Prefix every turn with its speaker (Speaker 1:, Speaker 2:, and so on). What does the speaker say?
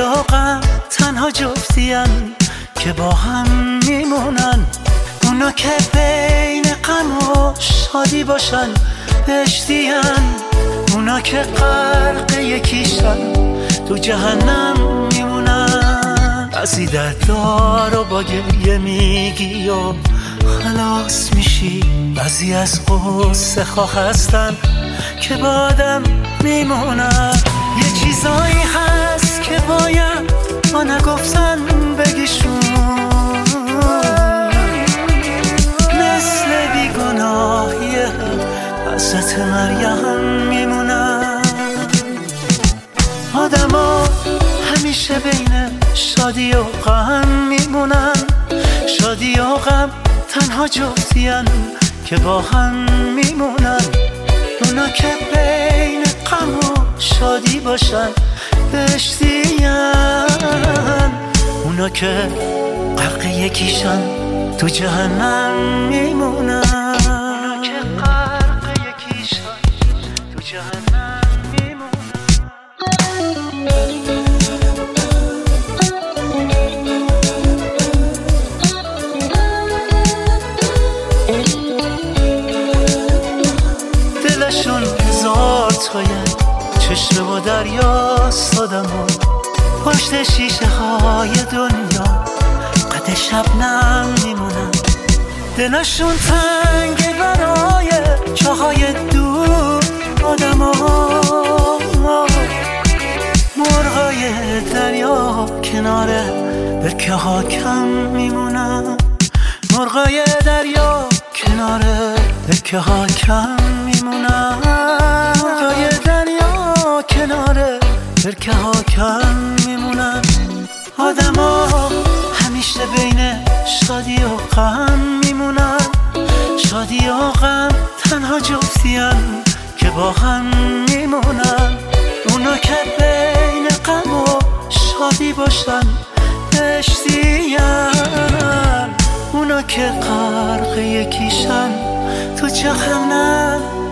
Speaker 1: و غم تنها جفتین که با هم میمونن. اونا که بین غم و شادی باشن بهشتین. اونا که غرق یکیشن تو جهنم میمونن. بعضی دردارو با گریه میگی و خلاص میشی. بعضی از غصه خواه هستن که با آدم میمونن. یه چیزایی هست که باید ما نگفتن بگیشون، مثل بیگناهی حضرت مریم میمونن. آدم ها همیشه بین شادی و غم میمونن. شادی و غم تنها جفتین که با هم میمونن. اونا که بین غم و شادی باشن بهشتین. اونا که غرق یکیشن تو جهنم میمونن. اونا که غرق یکیشن تو جهنم میمونن. دلشون هزار تایه چشم و دریاست آدم‌ها. پشت شیشه های دنیا قد شبنم میمونن. دلشون تنگه برای جاهای دور آدم‌ها. مرغای دریا کنار برکه ها کم میمونن. مرغای دریا کنار برکه ها کم میمونن. مرغای دریا کنار برکه ها کم میمونن. آدم ها همیشه بین شادی و غم میمونن. شادی و غم تنها جفتین که با هم میمونن. اونا که بین غم و شادی باشن بهشتین. اونا که غرق یکیشن تو جهنم